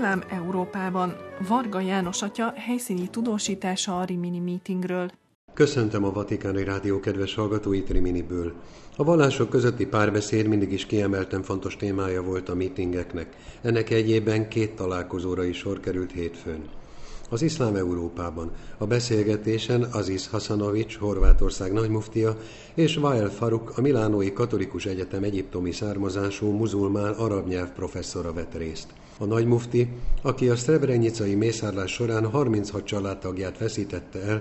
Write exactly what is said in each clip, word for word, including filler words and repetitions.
Iszlám Európában. Varga János atya helyszíni tudósítása a Rimini Meetingről. Köszöntöm a Vatikáni Rádió kedves hallgatóit Riminiből. A vallások közötti párbeszéd mindig is kiemelten fontos témája volt a meetingeknek. Ennek egyében két találkozóra is sor került hétfőn. Az Iszlám Európában a beszélgetésen Aziz Hasanovics, Horvátország nagymuftia, és Wael Faruk, a Milánói Katolikus Egyetem egyiptomi származású muzulmán arab nyelv professzora vett részt. A nagymufti, aki a szrebrenicai mészárlás során harminchat családtagját veszítette el,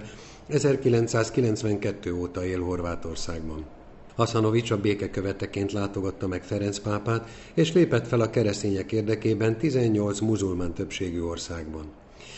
ezerkilencszázkilencvenkettő óta él Horvátországban. Hasanovics a békeköveteként látogatta meg Ferenc pápát, és lépett fel a keresztények érdekében tizennyolc muzulmán többségű országban.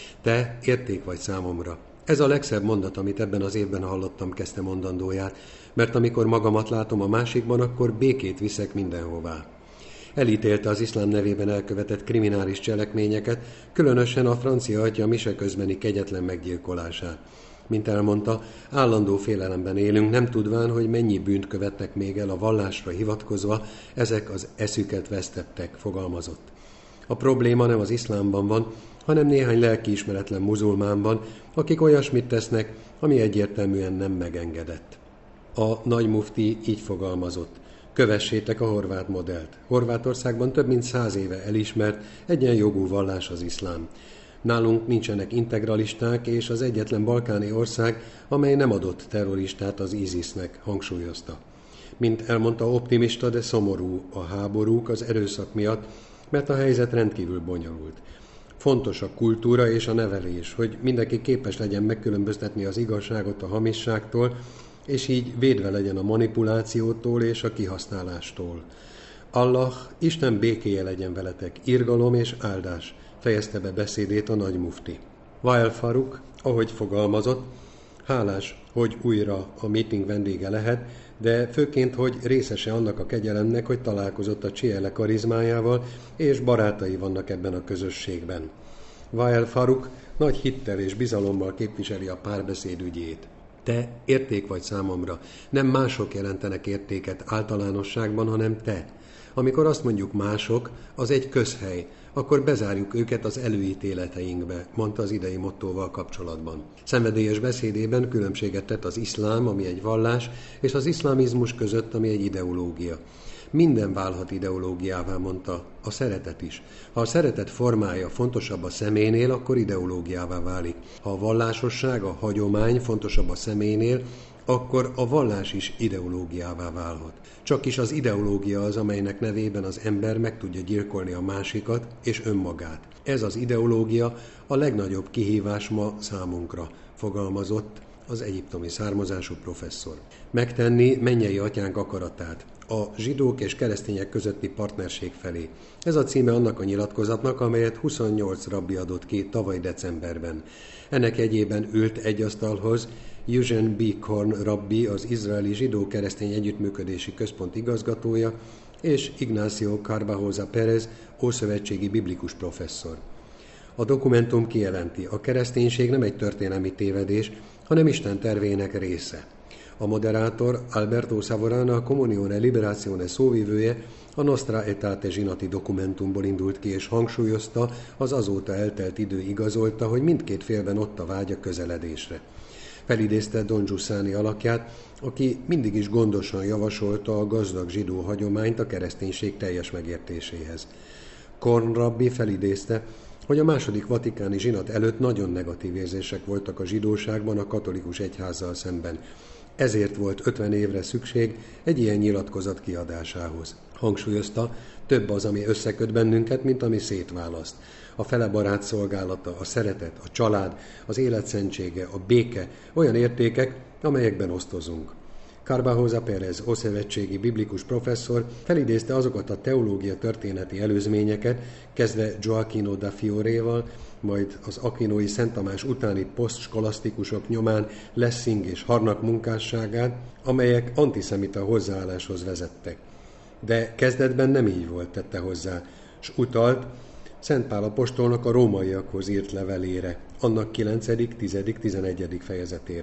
Te érték vagy számomra. Ez a legszebb mondat, amit ebben az évben hallottam, kezdte mondandóját, mert amikor magamat látom a másikban, akkor békét viszek mindenhová. Elítélte az iszlám nevében elkövetett kriminális cselekményeket, különösen a francia atya mise közbeni kegyetlen meggyilkolását. Mint elmondta, állandó félelemben élünk, nem tudván, hogy mennyi bűnt követnek még el a vallásra hivatkozva, ezek az eszüket vesztettek, fogalmazott. A probléma nem az iszlámban van, hanem néhány lelkiismeretlen muzulmánban, akik olyasmit tesznek, ami egyértelműen nem megengedett. A nagymufti így fogalmazott: kövessétek a horvát modellt. Horvátországban több mint száz éve elismert, egyenjogú vallás az iszlám. Nálunk nincsenek integralisták, és az egyetlen balkáni ország, amely nem adott terroristát az ISIS-nek, hangsúlyozta. Mint elmondta, optimista, de szomorú a háborúk az erőszak miatt, mert a helyzet rendkívül bonyolult. Fontos a kultúra és a nevelés, hogy mindenki képes legyen megkülönböztetni az igazságot a hamisságtól, és így védve legyen a manipulációtól és a kihasználástól. Allah, Isten békéje legyen veletek, irgalom és áldás, fejezte be beszédét a nagymufti. Wael Faruk, ahogy fogalmazott, hálás, hogy újra a meeting vendége lehet, de főként, hogy részese annak a kegyelemnek, hogy találkozott a Csiele karizmájával, és barátai vannak ebben a közösségben. Wael Faruk nagy hittel és bizalommal képviseli a párbeszéd ügyét. Te érték vagy számomra, nem mások jelentenek értéket általánosságban, hanem te. Amikor azt mondjuk mások, az egy közhely, akkor bezárjuk őket az előítéleteinkbe, mondta az idei mottóval kapcsolatban. Szenvedélyes beszédében különbséget tett az iszlám, ami egy vallás, és az iszlámizmus között, ami egy ideológia. Minden válhat ideológiává, mondta, a szeretet is. Ha a szeretet formája fontosabb a személynél, akkor ideológiává válik. Ha a vallásosság, a hagyomány fontosabb a személynél, akkor a vallás is ideológiává válhat. Csak is az ideológia az, amelynek nevében az ember meg tudja gyilkolni a másikat és önmagát. Ez az ideológia a legnagyobb kihívás ma számunkra, fogalmazott az egyiptomi származású professzor. Megtenni mennyei atyánk akaratát, a zsidók és keresztények közötti partnerség felé. Ez a címe annak a nyilatkozatnak, amelyet huszonnyolc rabbi adott ki tavaly decemberben. Ennek jegyében ült egy asztalhoz Eugene B. Korn rabbi, az Izraeli Zsidó-Keresztény Együttműködési Központ igazgatója, és Ignacio Carbajosa Pérez, ószövetségi biblikus professzor. A dokumentum kijelenti, a kereszténység nem egy történelmi tévedés, hanem Isten tervének része. A moderátor Alberto Savorana, a Comunione Liberazione szóvivője, a Nostra Aetate zsinati dokumentumból indult ki, és hangsúlyozta, az azóta eltelt idő igazolta, hogy mindkét félben ott a vágy a közeledésre. Felidézte Don Giussani alakját, aki mindig is gondosan javasolta a gazdag zsidó hagyományt a kereszténység teljes megértéséhez. Korn rabbi felidézte, hogy a második vatikáni zsinat előtt nagyon negatív érzések voltak a zsidóságban a katolikus egyházzal szemben. Ezért volt ötven évre szükség egy ilyen nyilatkozat kiadásához. Hangsúlyozta, több az, ami összeköt bennünket, mint ami szétválaszt. A fele barát szolgálata, a szeretet, a család, az élet szentsége, a béke, olyan értékek, amelyekben osztozunk. Carbajosa Pérez, ószövetségi biblikus professzor felidézte azokat a teológia történeti előzményeket, kezdve Gioacchino da Fioréval, majd az akinói Szent Tamás utáni posztskolasztikusok nyomán Lessing és Harnack munkásságát, amelyek antiszemita hozzáálláshoz vezettek. De kezdetben nem így volt, tette hozzá, s utalt Szent Pál apostolnak a rómaiakhoz írt levelére, annak kilencedik, tizedik, tizenegyedik fejezetére.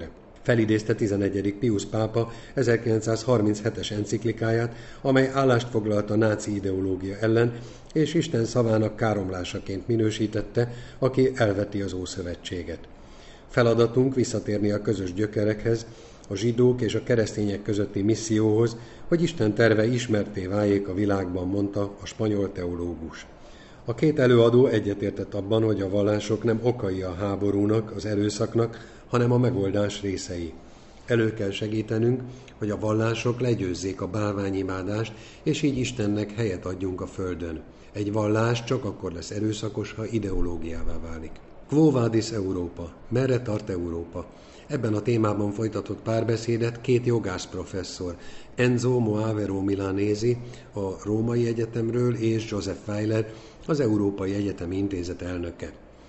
Felidézte tizenegyedik Piusz pápa ezerkilencszázharminchetes enciklikáját, amely állást foglalt a náci ideológia ellen, és Isten szavának káromlásaként minősítette, aki elveti az Ószövetséget. Feladatunk visszatérni a közös gyökerekhez, a zsidók és a keresztények közötti misszióhoz, hogy Isten terve ismertté váljék a világban, mondta a spanyol teológus. A két előadó egyetértett abban, hogy a vallások nem okai a háborúnak, az erőszaknak, hanem a megoldás részei. Elő kell segítenünk, hogy a vallások legyőzzék a bálványimádást, és így Istennek helyet adjunk a földön. Egy vallás csak akkor lesz erőszakos, ha ideológiává válik. Quo vadis Európa? Merre tart Európa? Ebben a témában folytatott párbeszédet két jogász professzor, Enzo Moavero Milanesi a Római Egyetemről és Joseph Weiler, az Európai Egyetemi Intézet elnöke.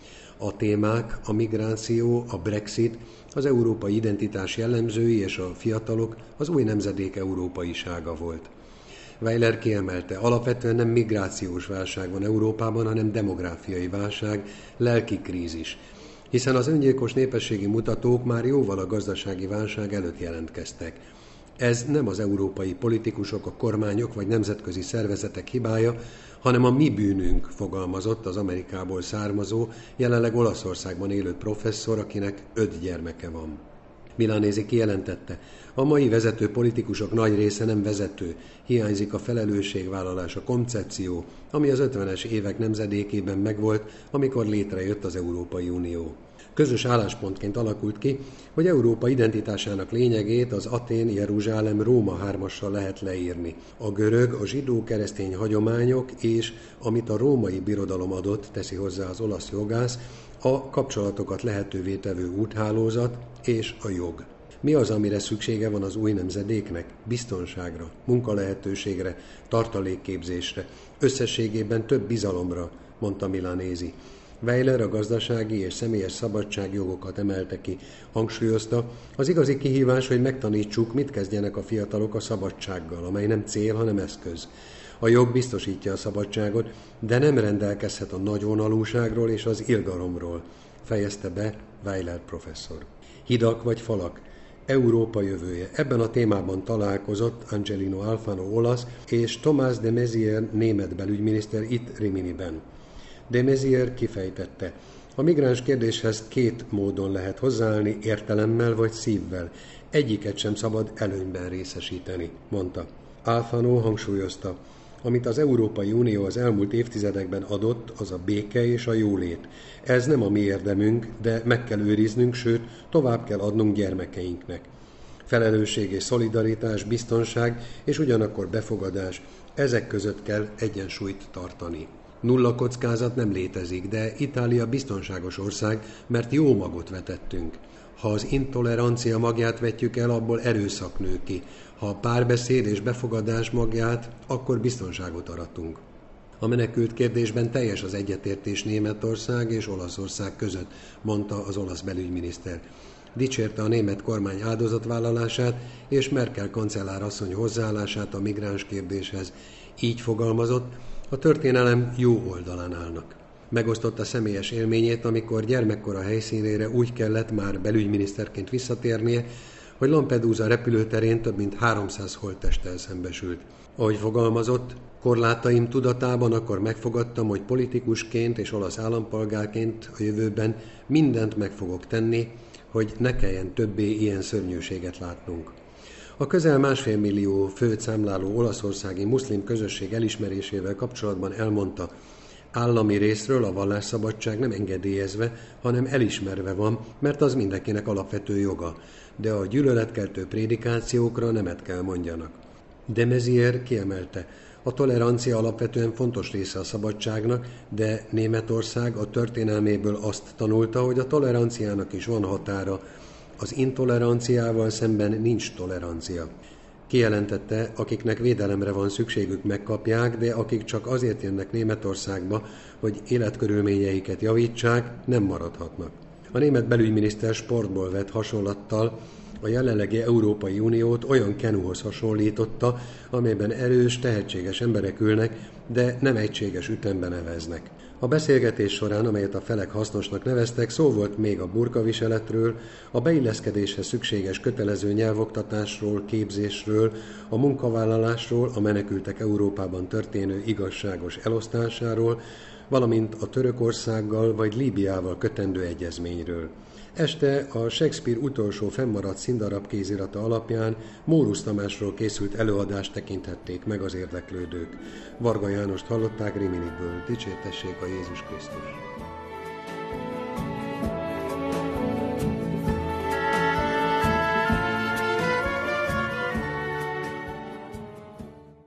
A témák a migráció, a Brexit, az európai identitás jellemzői és a fiatalok, az új nemzedék európaisága volt. Weiler kiemelte, alapvetően nem migrációs válság van Európában, hanem demográfiai válság, lelki krízis, hiszen az öngyilkos népességi mutatók már jóval a gazdasági válság előtt jelentkeztek. Ez nem az európai politikusok, a kormányok vagy nemzetközi szervezetek hibája, hanem a mi bűnünk, fogalmazott az Amerikából származó, jelenleg Olaszországban élő professzor, akinek öt gyermeke van. Milanesi kijelentette, a mai vezető politikusok nagy része nem vezető, hiányzik a felelősségvállalás, a koncepció, ami az ötvenes évek nemzedékében megvolt, amikor létrejött az Európai Unió. Közös álláspontként alakult ki, hogy Európa identitásának lényegét az Atén, Jeruzsálem, Róma hármassal lehet leírni. A görög, a zsidó-keresztény hagyományok és, amit a római birodalom adott, teszi hozzá az olasz jogász, a kapcsolatokat lehetővé tevő úthálózat és a jog. Mi az, amire szüksége van az új nemzedéknek? Biztonságra, munkalehetőségre, tartalékképzésre, összességében több bizalomra, mondta Milanesi. Weiler a gazdasági és személyes szabadságjogokat emelte ki, hangsúlyozta, az igazi kihívás, hogy megtanítsuk, mit kezdjenek a fiatalok a szabadsággal, amely nem cél, hanem eszköz. A jog biztosítja a szabadságot, de nem rendelkezhet a nagyvonalúságról és az irgalomról, fejezte be Weiler professzor. Hidak vagy falak? Európa jövője. Ebben a témában találkozott Angelino Alfano olasz és Tomás de Maizière német belügyminiszter itt Riminiben. De Maizière kifejtette, a migráns kérdéshez két módon lehet hozzáállni, értelemmel vagy szívvel. Egyiket sem szabad előnyben részesíteni, mondta. Alfano hangsúlyozta, amit az Európai Unió az elmúlt évtizedekben adott, az a béke és a jólét. Ez nem a mi érdemünk, de meg kell őriznünk, sőt, tovább kell adnunk gyermekeinknek. Felelősség és szolidaritás, biztonság és ugyanakkor befogadás, ezek között kell egyensúlyt tartani. Nulla kockázat nem létezik, de Itália biztonságos ország, mert jó magot vetettünk. Ha az intolerancia magját vetjük el, abból erőszak nő ki. Ha a párbeszéd és befogadás magját, akkor biztonságot aratunk. A menekült kérdésben teljes az egyetértés Németország és Olaszország között, mondta az olasz belügyminiszter. Dicsérte a német kormány áldozatvállalását és Merkel kancellár asszony hozzáállását a migráns kérdéshez. Így fogalmazott, a történelem jó oldalán állnak. Megosztotta személyes élményét, amikor gyermekkora helyszínére úgy kellett már belügyminiszterként visszatérnie, hogy Lampedusa repülőterén több mint háromszáz holttesttel szembesült. Ahogy fogalmazott, korlátaim tudatában akkor megfogadtam, hogy politikusként és olasz állampolgárként a jövőben mindent meg fogok tenni, hogy ne kelljen többé ilyen szörnyűséget látnunk. A közel másfél millió főt számláló olaszországi muszlim közösség elismerésével kapcsolatban elmondta, állami részről a vallásszabadság nem engedélyezve, hanem elismerve van, mert az mindenkinek alapvető joga, de a gyűlöletkeltő prédikációkra nemet kell mondjanak. De Maizière kiemelte, a tolerancia alapvetően fontos része a szabadságnak, de Németország a történelméből azt tanulta, hogy a toleranciának is van határa, az intoleranciával szemben nincs tolerancia. Kijelentette, akiknek védelemre van szükségük, megkapják, de akik csak azért jönnek Németországba, hogy életkörülményeiket javítsák, nem maradhatnak. A német belügyminiszter sportból vett hasonlattal a jelenlegi Európai Uniót olyan kenuhoz hasonlította, amelyben erős, tehetséges emberek ülnek, de nem egységes ütemben eveznek. A beszélgetés során, amelyet a felek hasznosnak neveztek, szó volt még a burkaviseletről, a beilleszkedéshez szükséges kötelező nyelvoktatásról, képzésről, a munkavállalásról, a menekültek Európában történő igazságos elosztásáról, valamint a Törökországgal vagy Líbiával kötendő egyezményről. Este a Shakespeare utolsó fennmaradt színdarab kézirata alapján Mórusz Tamásról készült előadást tekinthették meg az érdeklődők. Varga Jánost hallották Riminiből. Dicsértessék a Jézus Krisztus!